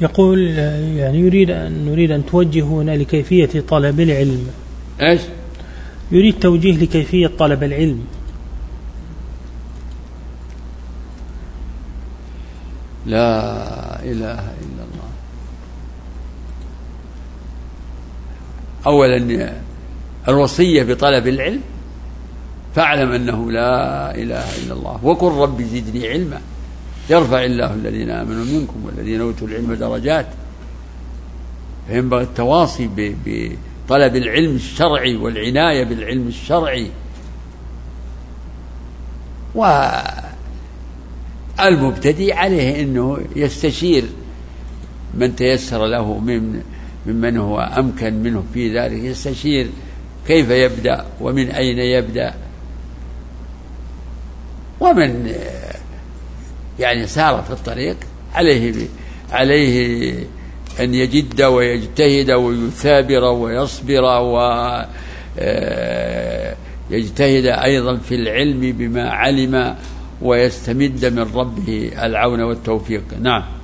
يقول يعني نريد أن توجهونا لكيفية طلب العلم. إيش؟ يريد توجيه لكيفية طلب العلم. لا إله إلا الله. أولا الوصية بطلب العلم، فاعلم أنه لا إله إلا الله، وقل رب زدني علما، يرفع الله الذين آمنوا منكم والذين أوتوا العلم درجات. فينبغي التواصي بطلب العلم الشرعي والعناية بالعلم الشرعي، والمبتدئ عليه أنه يستشير من تيسر له ممن هو أمكن منه في ذلك، يستشير كيف يبدأ ومن أين يبدأ، ومن يعني سار في الطريق عليه أن يجد ويجتهد ويثابر ويصبر ويجتهد أيضا في العلم بما علم، ويستمد من ربه العون والتوفيق. نعم.